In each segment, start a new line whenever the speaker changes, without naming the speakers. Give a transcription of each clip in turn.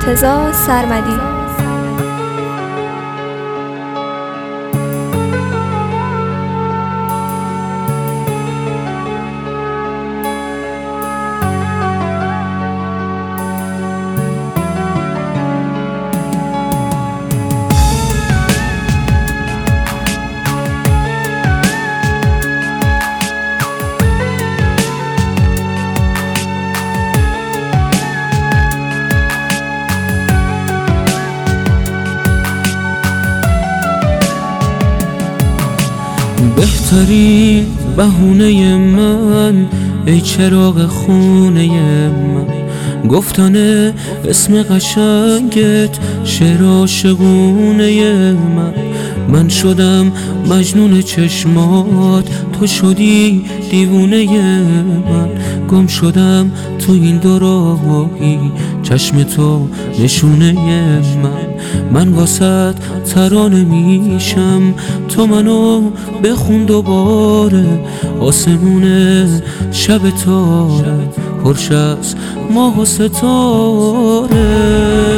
مرتضی سرمدی.
بهترین بهونه من ای چراغ خونه من، گفتن اسم قشنگت شعر عاشقونه من شدم مجنون چشمات، تو شدی دیوونه من. گم شدم تو این دو راهی، چشم تو نشونه من واسط ترانه میشم، تو منو بخون دوباره. آسمون شب تاره پرش از ماه و ستاره.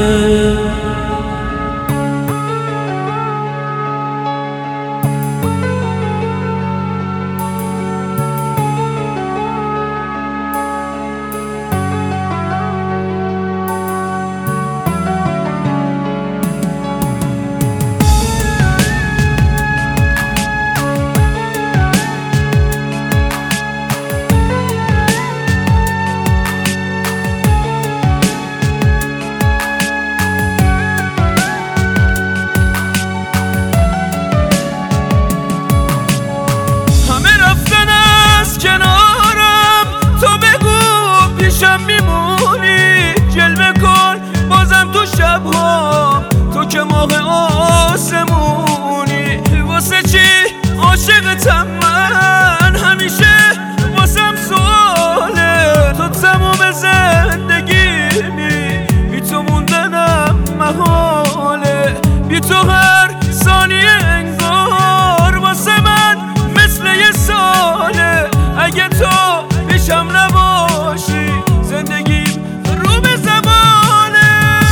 تو که ماه آسمونی، واسه چی عاشقتم من؟ همیشه واسم سواله، تو تموم زندگیمی، بی تو موندنم محاله. بی تو هر ثانیه انگار واسه من مثل یه ساله. اگه تو پیشم نباشی زندگیم رو به زباله.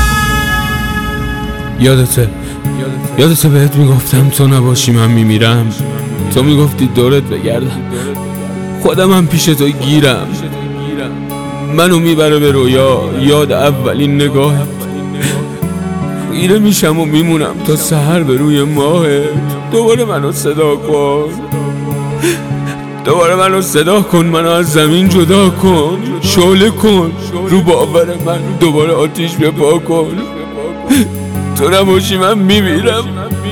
یادته بهت میگفتم تو نباشی من میمیرم، تو میگفتی دورت بگردم، خودم هم پیش تو گیرم. منو میبره به رویا یاد اولین نگاهت، خیره میشم و میمونم تا سحر به روی ماهت. دوباره منو صدا کن، دوباره منو صدا کن، منو از زمین جدا کن، شعله کن رو باور من، دوباره آتیش بپا کن. تو نباشی من میمیرم،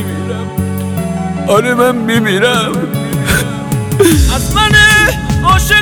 آره من میمیرم.
از من عاشق